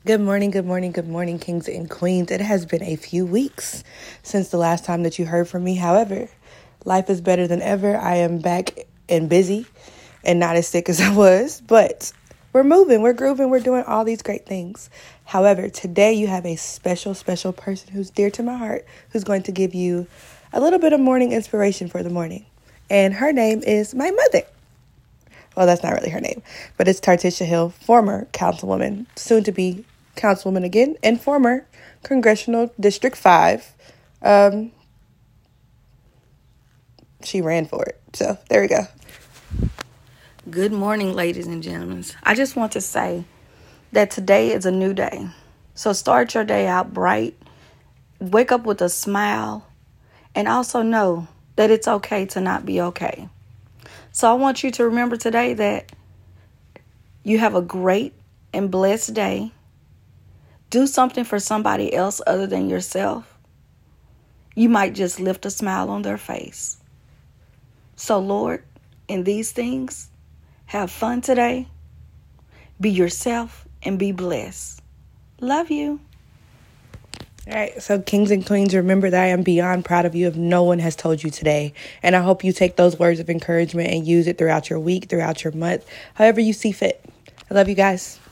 Good morning, good morning, good morning, kings and queens. It has been a few weeks since the last time that you heard from me. However, life is better than ever. I am back and busy and not as sick as I was, but we're moving, we're grooving, we're doing all these great things. However, today you have a special person who's dear to my heart, who's going to give you a little bit of morning inspiration for the morning. And her name is my mother. Well, that's not really her name, but it's Tartisha Hill, former councilwoman, soon to be councilwoman again, and former Congressional District 5. She ran for it. So there we go. Good morning, ladies and gentlemen. I just want to say that today is a new day. So start your day out bright, wake up with a smile, and also know that it's okay to not be okay. So I want you to remember today that you have a great and blessed day. Do something for somebody else other than yourself. You might just lift a smile on their face. So Lord, in these things, have fun today. Be yourself and be blessed. Love you. All right, so kings and queens, remember that I am beyond proud of you if no one has told you today. And I hope you take those words of encouragement and use it throughout your week, throughout your month, however you see fit. I love you guys.